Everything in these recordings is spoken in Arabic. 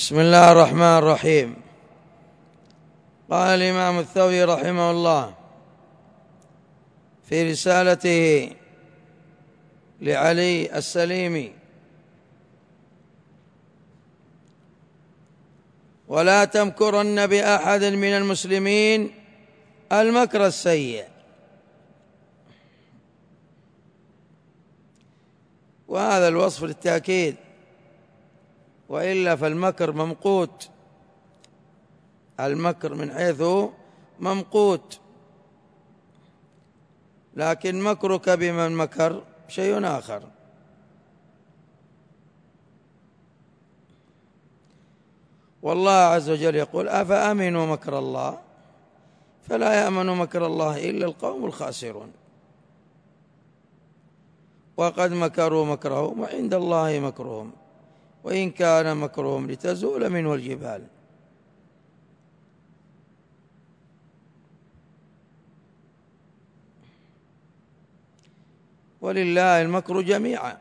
بسم الله الرحمن الرحيم. قال الإمام الثوري رحمه الله في رسالته لعلي السليمي: ولا تمكرن بأحد من المسلمين المكر السيء. وهذا الوصف للتأكيد، وإلا فالمكر ممقوت، المكر من حيث ممقوت، لكن مكرك بمن مكر شيء آخر. والله عز وجل يقول: أفأمنوا مكر الله فلا يأمن مكر الله إلا القوم الخاسرون. وقد مكروا مكرهم وعند الله مكرهم وإن كان مكرهم لتزول منه الجبال. ولله المكر جميعا.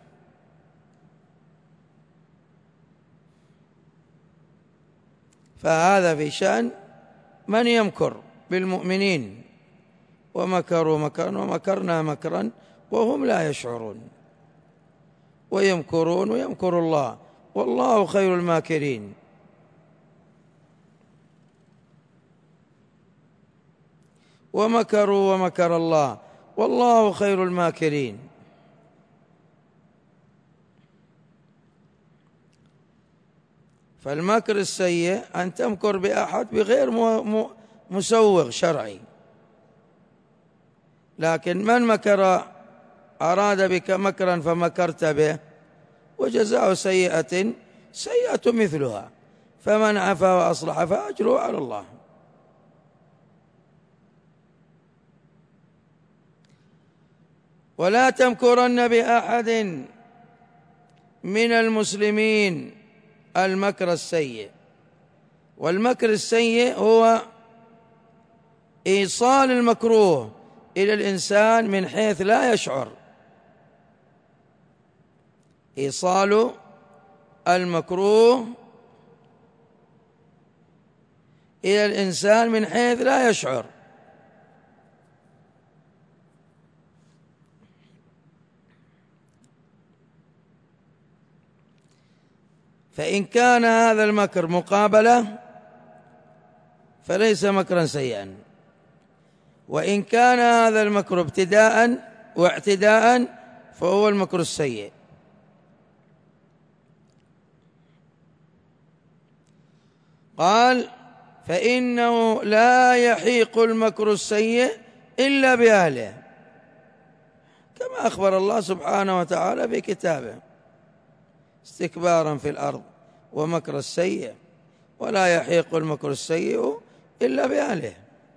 فهذا في شأن من يمكر بالمؤمنين، ومكروا مكرا ومكرنا مكرا وهم لا يشعرون. ويمكرون ويمكر الله والله خير الماكرين. ومكروا ومكر الله والله خير الماكرين. فالمكر السيء أن تمكر بأحد بغير مسوغ شرعي، لكن من مكر أراد بك مكرا فمكرت به وجزاء سيئة سيئة مثلها، فمن عفا وأصلح فأجره على الله. ولا تمكرن بأحد من المسلمين المكر السيء. والمكر السيء هو إيصال المكروه إلى الإنسان من حيث لا يشعر، إيصال المكروه إلى الإنسان من حيث لا يشعر. فإن كان هذا المكر مقابلة فليس مكرا سيئا، وإن كان هذا المكر ابتداء واعتداء فهو المكر السيء. قال: فإنه لا يحيق المكر السيء إلا بأهله، كما أخبر الله سبحانه وتعالى في كتابه: استكبارا في الأرض ومكر السيء ولا يحيق المكر السيء إلا بأهله.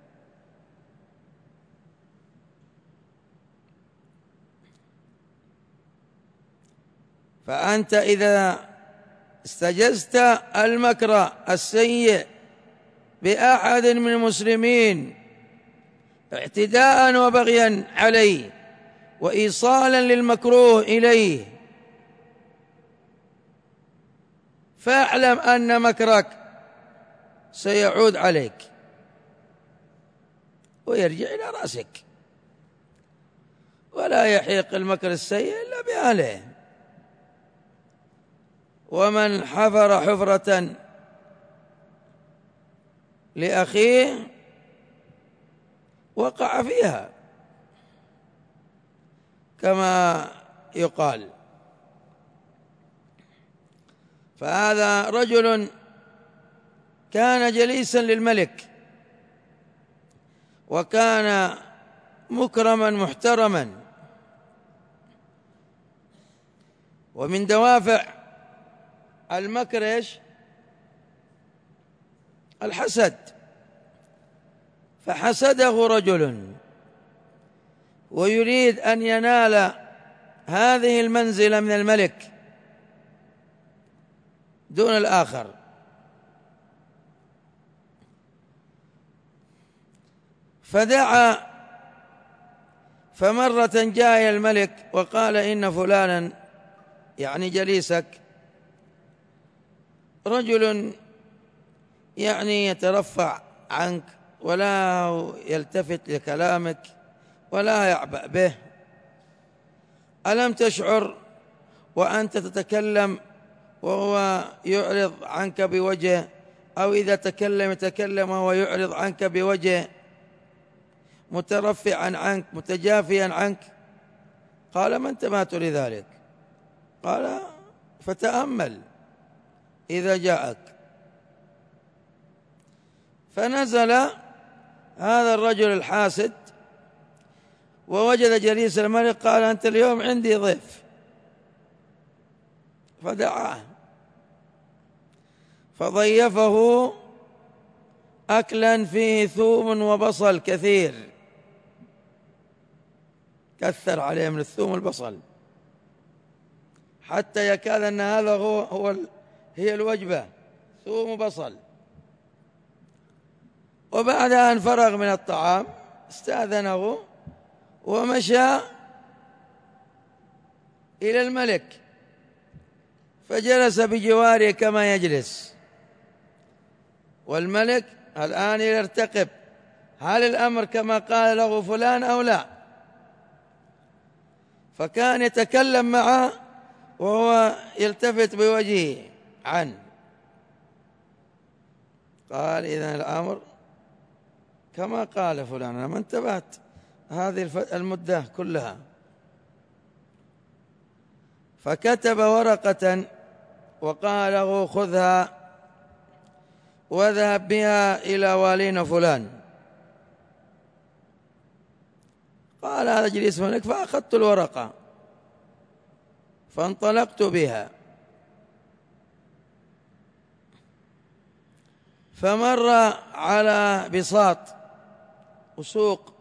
فأنت إذا استجزت المكر السيء بأحد من المسلمين اعتداء وبغيا عليه وإيصالا للمكروه إليه، فاعلم أن مكرك سيعود عليك ويرجع إلى رأسك. ولا يحيق المكر السيء إلا بأهله. ومن حفر حفرة لأخيه وقع فيها، كما يقال. فهذا رجل كان جليسا للملك، وكان مكرما محترما، ومن دوافع المكر ايش؟ الحسد. فحسده رجل ويريد أن ينال هذه المنزلة من الملك دون الآخر، فدعا. فمرة جاء الملك وقال: إن فلانا يعني جليسك رجل يعني يترفع عنك ولا يلتفت لكلامك ولا يعبأ به، ألم تشعر وأنت تتكلم وهو يعرض عنك بوجه، أو إذا تكلم وهو يعرض عنك بوجه مترفعا عنك متجافيا عنك؟ قال: ما انتبهت لذلك. قال: فتأمل إذا جاءك. فنزل هذا الرجل الحاسد ووجد جليس الملك، قال: أنت اليوم عندي ضيف. فدعاه فضيفه أكلا فيه ثوم وبصل كثير، كثر عليه من الثوم والبصل حتى يكاد أن هذا هي الوجبة، ثوم وبصل. وبعد أن فرغ من الطعام استأذنه ومشى إلى الملك، فجلس بجواره كما يجلس، والملك الآن يرتقب هل الأمر كما قال له فلان أو لا، فكان يتكلم معه وهو يلتفت بوجهه عنه. قال: إذن الأمر كما قال فلان، أنا ما انتبهت هذه المدة كلها. فكتب ورقة وقال له: خذها واذهب بها إلى والينا فلان. قال هذا جليس الملك، فأخذت الورقة فانطلقت بها، فمر على بساط وسوق،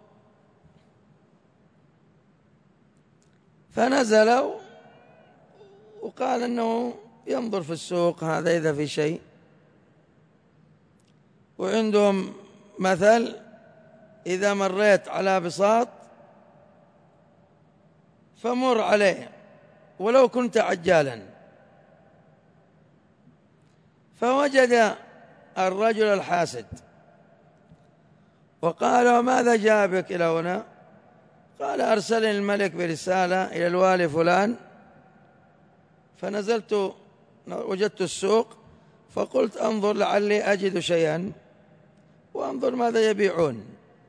فنزل وقال أنه ينظر في السوق هذا إذا في شيء، وعندهم مثل: إذا مريت على بساط فمر عليه ولو كنت عجالا. فوجد الرجل الحاسد وقال: وماذا جاء بك إلى هنا؟ قال: أرسلني الملك برسالة إلى الوالي فلان، فنزلت وجدت السوق فقلت أنظر لعلي أجد شيئا وأنظر ماذا يبيعون.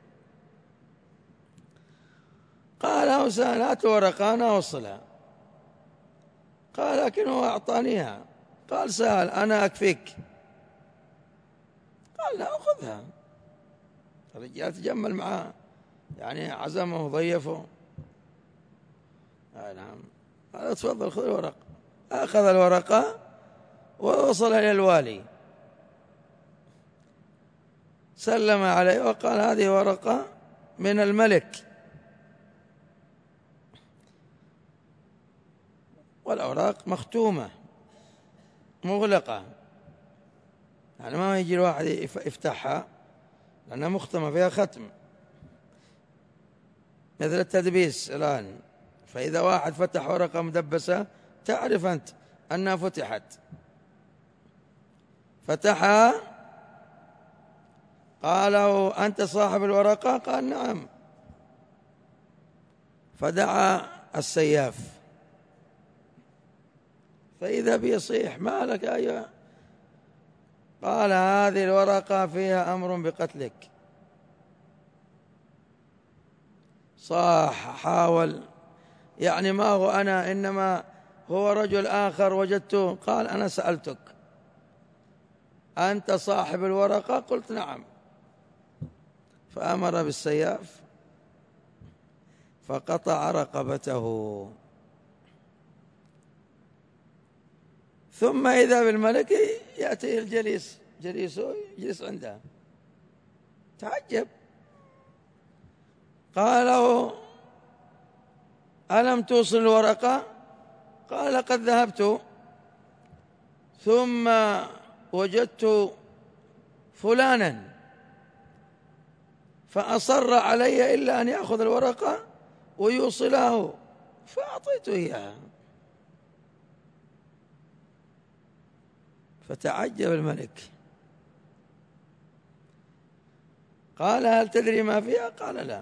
قال: أوسان هات ورقة أنا أوصلها. قال: لكنه أعطانيها. قال: سهل أنا أكفيك. قال: لا أخذها. الرجال تجمل معه، يعني عزمه وضيفه. نعم. قال: تفضل خذ الورقة. أخذ الورقة ووصل إلى الوالي، سلم عليه وقال: هذه ورقة من الملك، والأوراق مختومة مغلقة، يعني ما يجي الواحد يفتحها لأنها مختمة فيها ختم، مثل التدبيس الآن. فإذا واحد فتح ورقة مدبسة تعرف أنت أنها فتحت. فتحها، قال له: أنت صاحب الورقة؟ قال: نعم. فدعا السياف، فإذا بيصيح: ما لك أيها؟ قال: هذه الورقة فيها أمر بقتلك. صاح، حاول، يعني ما هو أنا، إنما هو رجل آخر وجدته. قال: أنا سألتك أنت صاحب الورقة؟ قلت: نعم. فأمر بالسياف فقطع رقبته. ثم إذا بالملك يأتي الجليس، جليسه يجلس عنده، تعجب. قال له: ألم توصل الورقة؟ قال: لقد ذهبت ثم وجدت فلانا فأصر علي إلا أن يأخذ الورقة ويوصله، فأعطيته إياها. فتعجب الملك، قال هل تدري ما فيها؟ قال لا.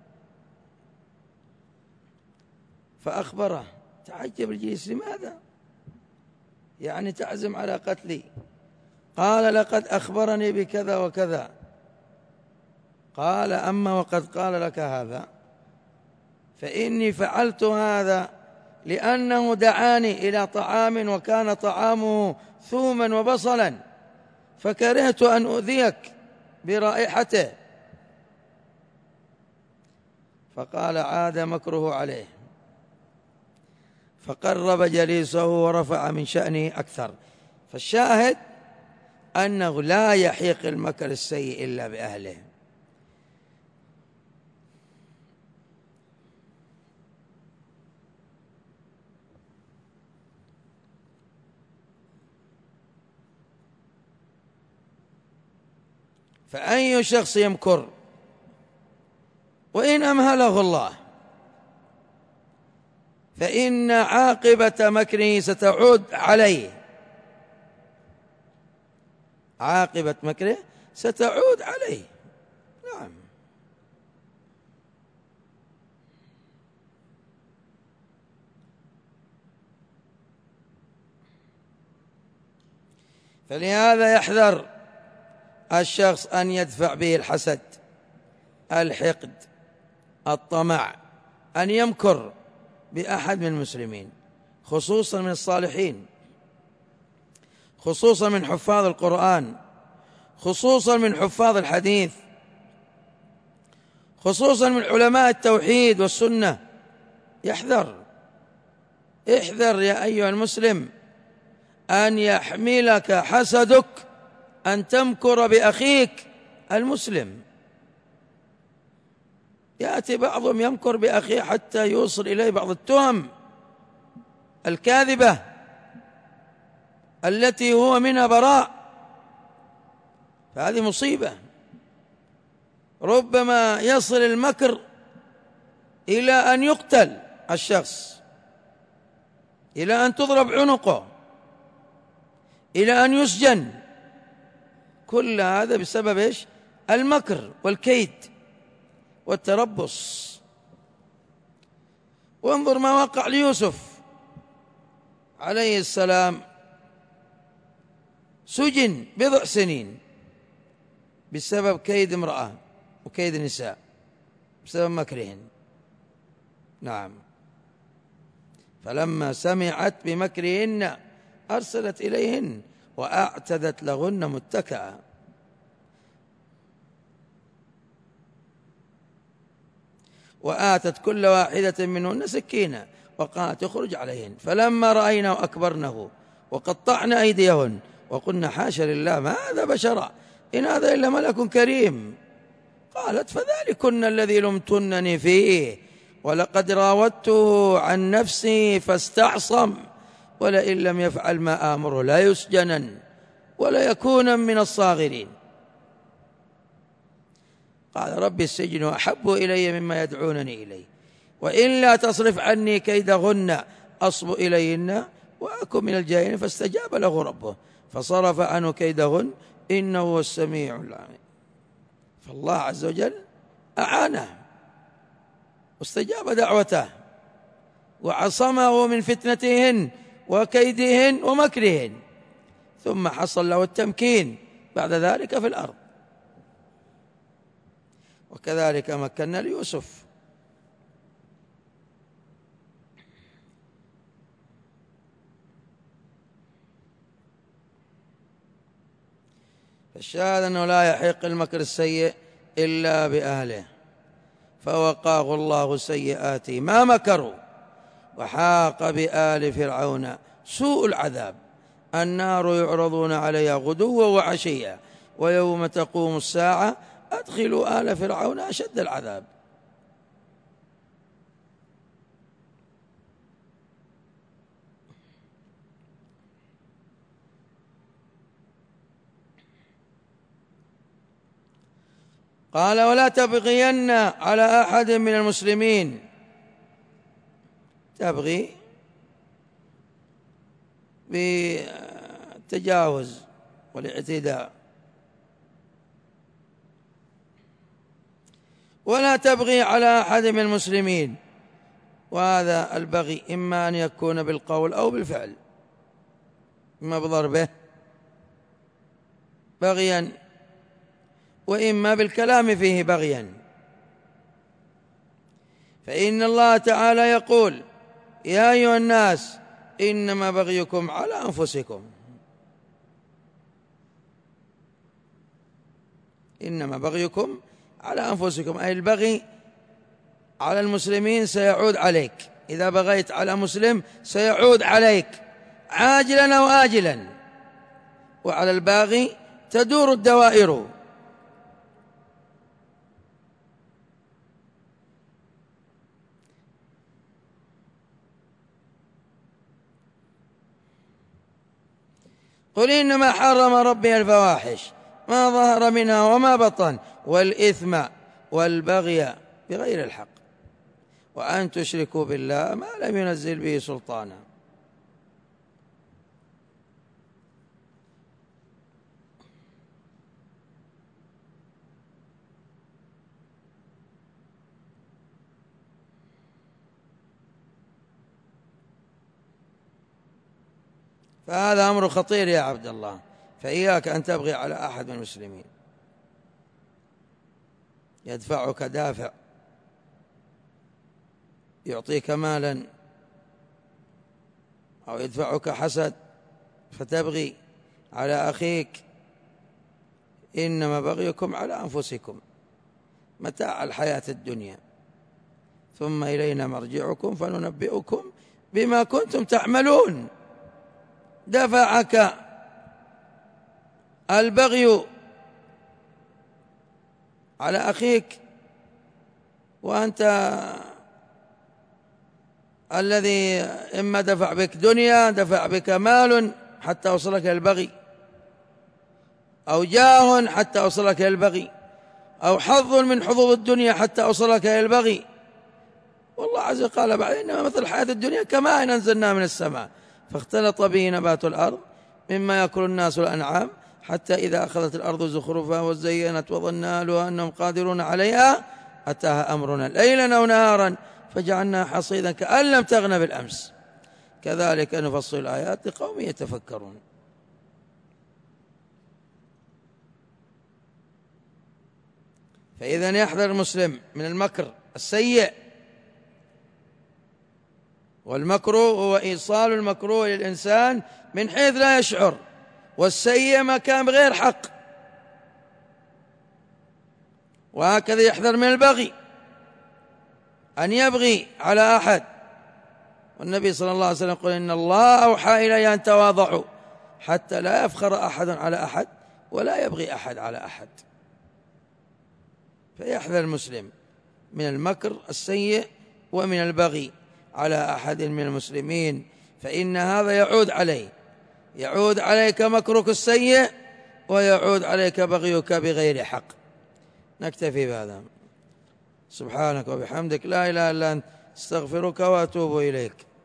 فأخبره، تعجب الجيش، لماذا يعني تعزم على قتلي؟ قال لقد أخبرني بكذا وكذا. قال أما وقد قال لك هذا فإني فعلت هذا لأنه دعاني إلى طعام وكان طعامه ثوما وبصلا، فكرهت أن أؤذيك برائحته. فقال عاد مكره عليه، فقرب جليسه ورفع من شأنه أكثر. فالشاهد أنه لا يحيق المكر السيء إلا بأهله. فأي شخص يمكر وإن أمهله الله فإن عاقبة مكره ستعود عليه، عاقبة مكره ستعود عليه. نعم. فلهذا يحذر الشخص أن يدفع به الحسد، الحقد، الطمع، أن يمكر بأحد من المسلمين، خصوصا من الصالحين، خصوصا من حفاظ القرآن، خصوصا من حفاظ الحديث، خصوصا من علماء التوحيد والسنة. يحذر، احذر يا أيها المسلم أن يحملك حسدك أن تمكر بأخيك المسلم. يأتي بعضهم يمكر بأخيه حتى يوصل إليه بعض التهم الكاذبة التي هو منها براء، فهذه مصيبة. ربما يصل المكر إلى أن يقتل الشخص، إلى أن تضرب عنقه، إلى أن يسجن. كل هذا بسبب إيش؟ المكر والكيد والتربص. وانظر ما وقع ليوسف عليه السلام، سجن 10 سنين بسبب كيد امرأة وكيد النساء، بسبب مكرهن. نعم. فلما سمعت بمكرهن أرسلت إليهن وأعتدت لهن متكئا. وآتت كل واحدة منهن سكينا وقالت اخرج عليهن، فلما رأينه أكبرنه وقطعن أيديهن وقلنا حاشا لله ما هذا بشرا إن هذا إلا ملك كريم. قالت فذلكن الذي لمتنني فيه ولقد راودته عن نفسي فاستعصم ولئن لم يفعل ما آمره لا يسجنن ولا يكون من الصاغرين. قال رب السجن أحب إلي مما يدعونني إليه وإلا تصرف عني كيدهن أصب إليهن وأكن من الجاهلين. فاستجاب له ربه فصرف عنه كيدهن إنه هو السميع العليم. فالله عز وجل أعانه واستجاب دعوته وعصمه من فتنتهن وكيدهن ومكرهن، ثم حصل له التمكين بعد ذلك في الأرض. وكذلك مكنا ليوسف. فالشاهد أنه لا يحق المكر السيء إلا بأهله، فوقاه الله سيئات ما مكروا وحاق بآل فرعون سوء العذاب. النار يعرضون عليها غدوا وعشيا ويوم تقوم الساعة أدخلوا آل فرعون أشد العذاب. قال ولا تبغين على أحد من المسلمين. تبغي التجاوز والاعتداء. ولا تبغي على أحد من المسلمين، وهذا البغي إما أن يكون بالقول أو بالفعل، إما بضربه بغيا وإما بالكلام فيه بغيا. فإن الله تعالى يقول: يا أيها الناس إنما بغيكم على أنفسكم، إنما بغيكم على أنفسكم، أي البغي على المسلمين سيعود عليك. إذا بغيت على مسلم سيعود عليك عاجلا أو آجلا، وعلى الباغي تدور الدوائر. قل إنما حرم ربي الفواحش ما ظهر منها وما بطن والإثم والبغي بغير الحق وأن تشركوا بالله ما لم ينزل به سلطانا. فهذا أمر خطير يا عبد الله، فإياك أن تبغي على أحد من المسلمين. يدفعك دافع، يعطيك مالا، أو يدفعك حسد فتبغي على أخيك. إنما بغيكم على أنفسكم متاع الحياة الدنيا، ثم إلينا مرجعكم فننبئكم بما كنتم تعملون. دفعك البغي على أخيك وأنت الذي إما دفع بك دنيا، دفع بك مال حتى وصلك البغي، أو جاه حتى وصلك البغي، أو حظ من حظوظ الدنيا حتى وصلك البغي. والله عز وجل قال بعد: إنما مثل الحياة الدنيا كماء أنزلناه من السماء فاختلط به نبات الأرض مما يأكل الناس والأنعام حتى إذا أخذت الأرض زخرفها وزينت وظن أهلها أنهم قادرون عليها أتاها أمرنا ليلا أو نهارا فجعلناها حصيدا كأن لم تغن بالأمس كذلك نفصل الآيات لقوم يتفكرون. فإذا يحذر المسلم من المكر السيء، والمكروه هو إيصال المكروه للإنسان من حيث لا يشعر، والسيء ما كان بغير حق. وهكذا يحذر من البغي، أن يبغي على أحد. والنبي صلى الله عليه وسلم يقول: إن الله أوحى إلي أن تواضعوا حتى لا يفخر أحد على أحد ولا يبغي أحد على أحد. فيحذر المسلم من المكر السيء ومن البغي على أحد من المسلمين، فإن هذا يعود عليه، يعود عليك مكرك السيء ويعود عليك بغيك بغير حق. نكتفي بهذا. سبحانك وبحمدك لا إله إلا أنت استغفرك وأتوب إليك.